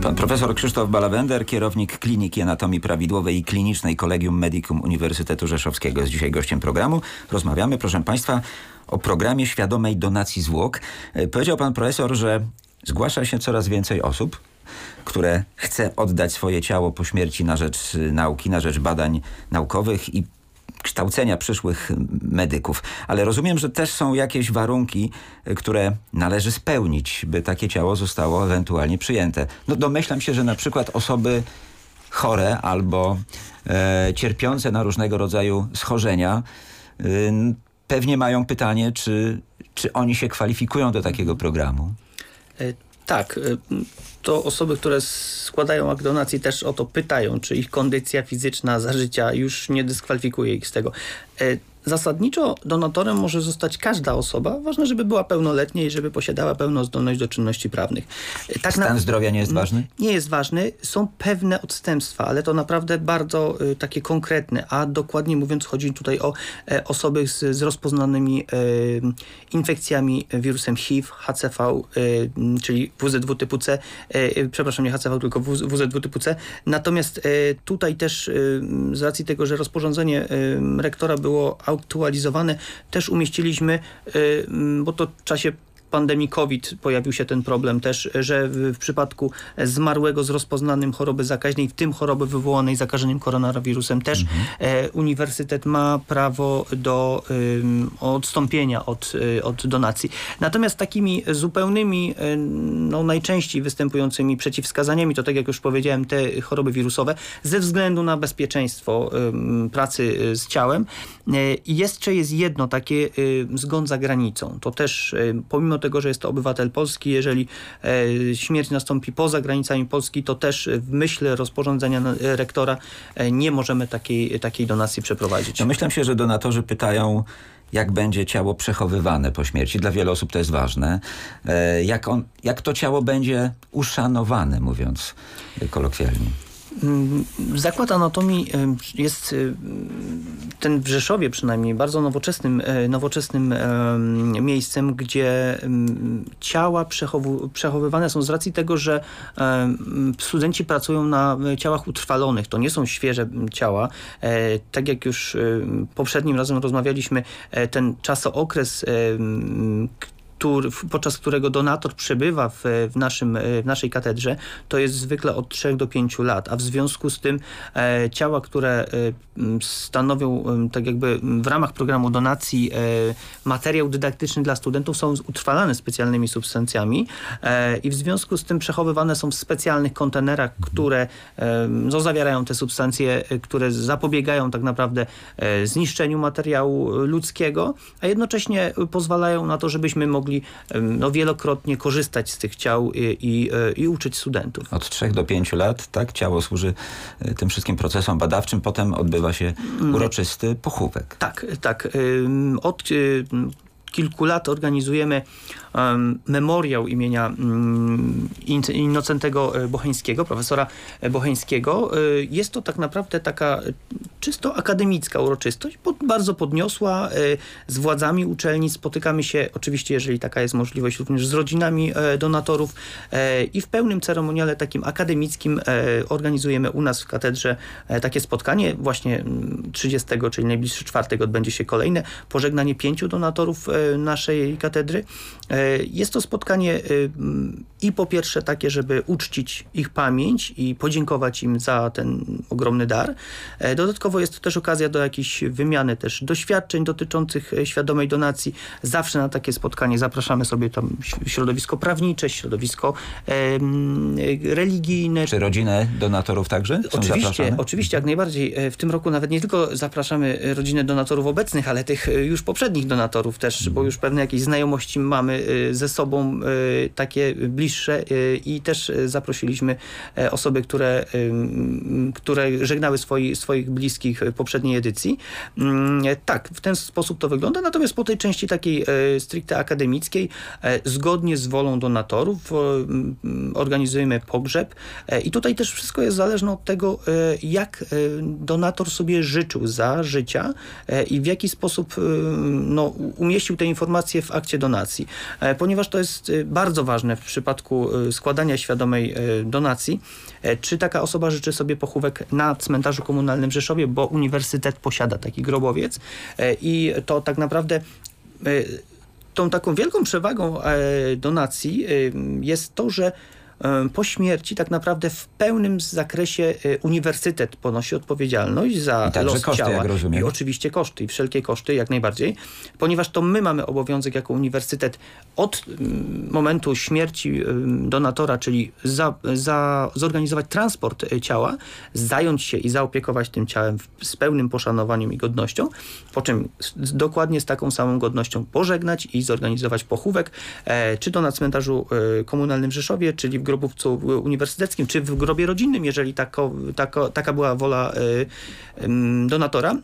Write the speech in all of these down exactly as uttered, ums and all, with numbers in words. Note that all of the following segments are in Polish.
Pan profesor Krzysztof Balawender, kierownik Kliniki Anatomii Prawidłowej i Klinicznej Collegium Medicum Uniwersytetu Rzeszowskiego, jest dzisiaj gościem programu. Rozmawiamy, proszę państwa, o programie świadomej donacji zwłok. Powiedział pan profesor, że zgłasza się coraz więcej osób, które chce oddać swoje ciało po śmierci na rzecz nauki, na rzecz badań naukowych i kształcenia przyszłych medyków. Ale rozumiem, że też są jakieś warunki, które należy spełnić, by takie ciało zostało ewentualnie przyjęte. No domyślam się, że na przykład osoby chore albo e, cierpiące na różnego rodzaju schorzenia e, pewnie mają pytanie, czy, czy oni się kwalifikują do takiego programu? Tak, to osoby, które składają akt donacji, też o to pytają, czy ich kondycja fizyczna za życia już nie dyskwalifikuje ich z tego. Zasadniczo donatorem może zostać każda osoba. Ważne, żeby była pełnoletnia i żeby posiadała pełną zdolność do czynności prawnych. Tak Stan na... zdrowia nie jest ważny? Nie jest ważny. Są pewne odstępstwa, ale to naprawdę bardzo y, takie konkretne. A dokładnie mówiąc, chodzi tutaj o e, osoby z, z rozpoznanymi e, infekcjami wirusem H I V, H C V, e, czyli W Z W typu C. E, przepraszam, nie H C V, tylko W Z W typu C. Natomiast e, tutaj też e, z racji tego, że rozporządzenie e, rektora było aktualizowane, też umieściliśmy, bo to w czasie pandemii COVID pojawił się ten problem też, że w, w przypadku zmarłego z rozpoznanym choroby zakaźnej, w tym choroby wywołanej zakażeniem koronawirusem, też mhm. e, uniwersytet ma prawo do e, odstąpienia od, e, od donacji. Natomiast takimi zupełnymi, e, no najczęściej występującymi przeciwwskazaniami, to tak jak już powiedziałem, te choroby wirusowe, ze względu na bezpieczeństwo e, pracy z ciałem. E, jeszcze jest jedno takie e, zgon za granicą. To też e, pomimo tego, że jest to obywatel polski, jeżeli e, śmierć nastąpi poza granicami Polski, to też w myśl rozporządzenia rektora e, nie możemy takiej, takiej donacji przeprowadzić. Domyślam się, że donatorzy pytają, jak będzie ciało przechowywane po śmierci. Dla wielu osób to jest ważne. E, jak, on, jak to ciało będzie uszanowane, mówiąc kolokwialnie. Zakład Anatomii jest ten w Rzeszowie przynajmniej bardzo nowoczesnym, nowoczesnym miejscem, gdzie ciała przechowu, przechowywane są z racji tego, że studenci pracują na ciałach utrwalonych. To nie są świeże ciała. Tak jak już poprzednim razem rozmawialiśmy, ten czasookres, podczas którego donator przebywa w, w, naszym, w naszej katedrze, to jest zwykle od trzech do pięciu lat, a w związku z tym e, ciała, które e, stanowią e, tak jakby w ramach programu donacji e, materiał dydaktyczny dla studentów, są utrwalane specjalnymi substancjami e, i w związku z tym przechowywane są w specjalnych kontenerach, które e, no, zawierają te substancje, e, które zapobiegają tak naprawdę e, zniszczeniu materiału ludzkiego, a jednocześnie pozwalają na to, żebyśmy mogli no, wielokrotnie korzystać z tych ciał i, i, i uczyć studentów. Od trzech do pięciu lat, tak? Ciało służy tym wszystkim procesom badawczym, potem odbywa się uroczysty pochówek. Tak, tak. Od kilku lat organizujemy um, memoriał imienia um, Innocentego Bocheńskiego, profesora Bocheńskiego. Jest to tak naprawdę taka czysto akademicka uroczystość, pod, bardzo podniosła, z władzami uczelni. Spotykamy się, oczywiście, jeżeli taka jest możliwość, również z rodzinami donatorów i w pełnym ceremoniale takim akademickim organizujemy u nas w katedrze takie spotkanie. Właśnie trzydziestego, czyli najbliższy czwartek, odbędzie się kolejne pożegnanie pięciu donatorów naszej katedry. Jest to spotkanie i po pierwsze takie, żeby uczcić ich pamięć i podziękować im za ten ogromny dar. Dodatkowo jest to też okazja do jakiejś wymiany też doświadczeń dotyczących świadomej donacji. Zawsze na takie spotkanie zapraszamy sobie tam środowisko prawnicze, środowisko em, religijne. Czy rodzinę donatorów także są oczywiście, zapraszane? Oczywiście, jak najbardziej. W tym roku nawet nie tylko zapraszamy rodzinę donatorów obecnych, ale tych już poprzednich donatorów też, hmm. bo już pewne jakieś znajomości mamy ze sobą takie bliższe i też zaprosiliśmy osoby, które, które żegnały swoi, swoich bliskich w poprzedniej edycji. Tak, w ten sposób to wygląda. Natomiast po tej części takiej stricte akademickiej, zgodnie z wolą donatorów, organizujemy pogrzeb i tutaj też wszystko jest zależne od tego, jak donator sobie życzył za życia i w jaki sposób no, umieścił te informacje w akcie donacji. Ponieważ to jest bardzo ważne w przypadku przypadku składania świadomej donacji, czy taka osoba życzy sobie pochówek na cmentarzu komunalnym w Rzeszowie, bo uniwersytet posiada taki grobowiec i to tak naprawdę tą taką wielką przewagą donacji jest to, że po śmierci tak naprawdę w pełnym zakresie uniwersytet ponosi odpowiedzialność za los koszty, ciała. Jak rozumiem. I oczywiście koszty, i wszelkie koszty jak najbardziej, ponieważ to my mamy obowiązek jako uniwersytet od momentu śmierci donatora, czyli za, za, zorganizować transport ciała, zająć się i zaopiekować tym ciałem z pełnym poszanowaniem i godnością, po czym z, dokładnie z taką samą godnością pożegnać i zorganizować pochówek, e, czy to na cmentarzu e, komunalnym w Rzeszowie, czyli w grobowcu uniwersyteckim, czy w grobie rodzinnym, jeżeli tako, tako, taka była wola y, y, donatora.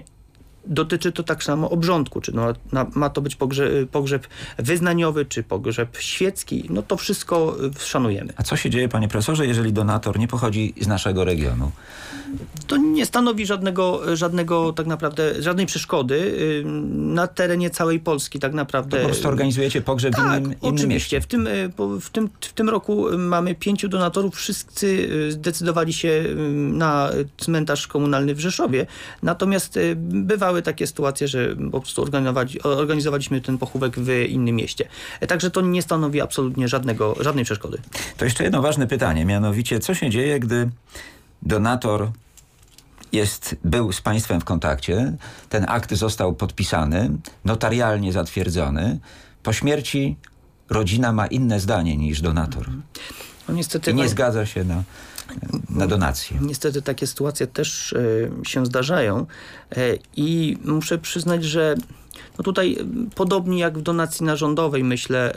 Dotyczy to tak samo obrządku, czy no, na, ma to być pogrzeb, pogrzeb wyznaniowy, czy pogrzeb świecki, no to wszystko szanujemy. A co się dzieje, panie profesorze, jeżeli donator nie pochodzi z naszego regionu? To nie stanowi żadnego, żadnego tak naprawdę, żadnej przeszkody na terenie całej Polski tak naprawdę. To po prostu organizujecie pogrzeb tak, w innym, innym oczywiście. mieście. W tym, w, tym, w tym roku mamy pięciu donatorów. Wszyscy zdecydowali się na cmentarz komunalny w Rzeszowie. Natomiast bywały takie sytuacje, że po prostu organizowali, organizowaliśmy ten pochówek w innym mieście. Także to nie stanowi absolutnie żadnego, żadnej przeszkody. To jeszcze jedno ważne pytanie, mianowicie co się dzieje, gdy donator jest, był z państwem w kontakcie, ten akt został podpisany, notarialnie zatwierdzony, po śmierci rodzina ma inne zdanie niż donator. No niestety, I nie zgadza się na, na donację. Niestety takie sytuacje też y, się zdarzają y, i muszę przyznać, że no tutaj podobnie jak w donacji narządowej, myślę,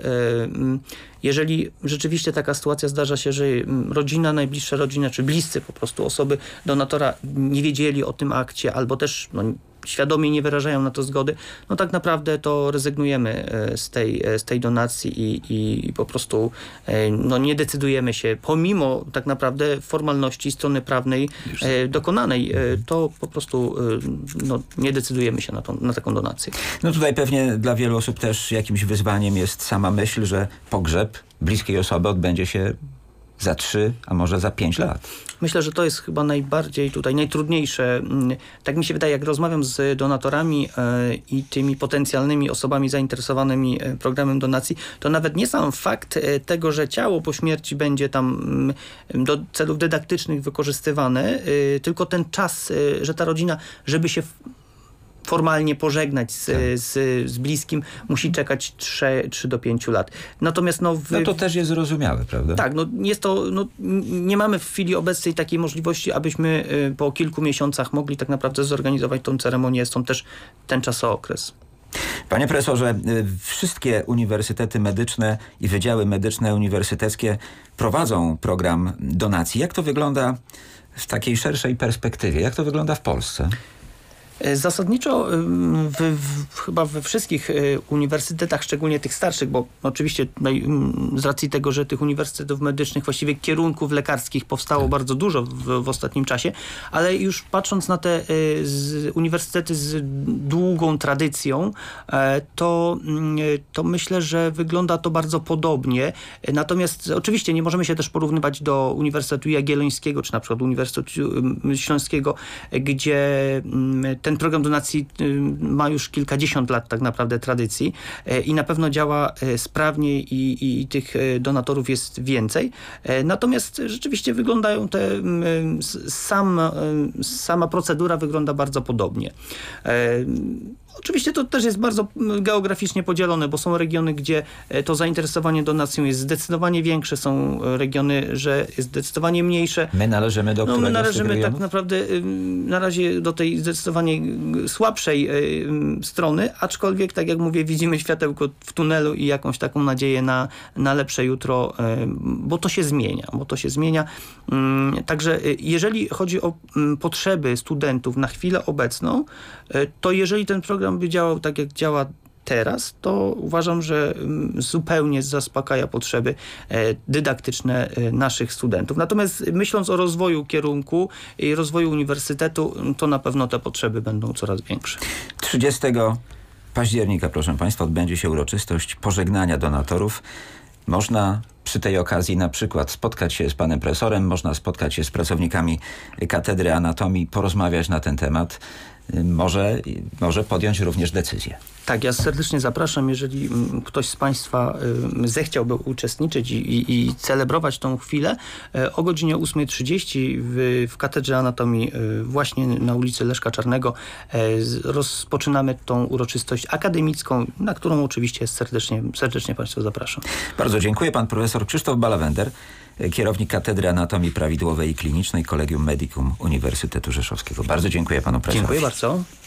jeżeli rzeczywiście taka sytuacja zdarza się, że rodzina, najbliższa rodzina, czy bliscy po prostu osoby donatora nie wiedzieli o tym akcie, albo też no, świadomie nie wyrażają na to zgody, no tak naprawdę to rezygnujemy z tej, z tej donacji i, i po prostu no, nie decydujemy się, pomimo tak naprawdę formalności strony prawnej dokonanej, to po prostu no, nie decydujemy się na, tą, na taką donację. No tutaj pewnie dla wielu osób też jakimś wyzwaniem jest sama myśl, że pogrzeb bliskiej osoby odbędzie się za trzy, a może za pięć lat. Myślę, że to jest chyba najbardziej tutaj najtrudniejsze. Tak mi się wydaje, jak rozmawiam z donatorami i tymi potencjalnymi osobami zainteresowanymi programem donacji, to nawet nie sam fakt tego, że ciało po śmierci będzie tam do celów dydaktycznych wykorzystywane, tylko ten czas, że ta rodzina, żeby się formalnie pożegnać z, tak. z, z bliskim, musi czekać trzy do pięciu lat. Natomiast no... W, no to też jest zrozumiałe, prawda? Tak, no jest to, no, nie mamy w chwili obecnej takiej możliwości, abyśmy y, po kilku miesiącach mogli tak naprawdę zorganizować tą ceremonię, stąd też ten czasookres. Panie profesorze, wszystkie uniwersytety medyczne i wydziały medyczne uniwersyteckie prowadzą program donacji. Jak to wygląda w takiej szerszej perspektywie? Jak to wygląda w Polsce? Zasadniczo w, w, chyba we wszystkich uniwersytetach, szczególnie tych starszych, bo oczywiście tutaj, z racji tego, że tych uniwersytetów medycznych, właściwie kierunków lekarskich powstało tak. bardzo dużo w, w ostatnim czasie, ale już patrząc na te z, uniwersytety z długą tradycją, to, to myślę, że wygląda to bardzo podobnie. Natomiast oczywiście nie możemy się też porównywać do Uniwersytetu Jagiellońskiego, czy na przykład Uniwersytetu Śląskiego, gdzie ten program donacji ma już kilkadziesiąt lat tak naprawdę tradycji i na pewno działa sprawnie i, i tych donatorów jest więcej. Natomiast rzeczywiście wyglądają te, sam, sama procedura wygląda bardzo podobnie. Oczywiście to też jest bardzo geograficznie podzielone, bo są regiony, gdzie to zainteresowanie donacją jest zdecydowanie większe, są regiony, że jest zdecydowanie mniejsze. My należymy do którego no, my należymy tak regionów? naprawdę na razie do tej zdecydowanie słabszej strony, aczkolwiek, tak jak mówię, widzimy światełko w tunelu i jakąś taką nadzieję na, na lepsze jutro, bo to się zmienia, bo to się zmienia. Także jeżeli chodzi o potrzeby studentów na chwilę obecną, to jeżeli ten program by działał tak, jak działa teraz, to uważam, że zupełnie zaspokaja potrzeby dydaktyczne naszych studentów. Natomiast myśląc o rozwoju kierunku i rozwoju uniwersytetu, to na pewno te potrzeby będą coraz większe. trzydziestego października, proszę Państwa, odbędzie się uroczystość pożegnania donatorów. Można przy tej okazji na przykład spotkać się z panem profesorem, można spotkać się z pracownikami Katedry Anatomii, porozmawiać na ten temat. Może, może podjąć również decyzję. Tak, ja serdecznie zapraszam, jeżeli mm, ktoś z Państwa y, zechciałby uczestniczyć i, i, i celebrować tą chwilę, y, o godzinie ósma trzydzieści w, w Katedrze Anatomii y, właśnie na ulicy Leszka Czarnego y, z- rozpoczynamy tą uroczystość akademicką, na którą oczywiście serdecznie, serdecznie Państwa zapraszam. Bardzo dziękuję. Pan profesor Krzysztof Balawender, kierownik Katedry Anatomii Prawidłowej i Klinicznej Collegium Medicum Uniwersytetu Rzeszowskiego. Bardzo dziękuję panu profesorowi. Dziękuję bardzo.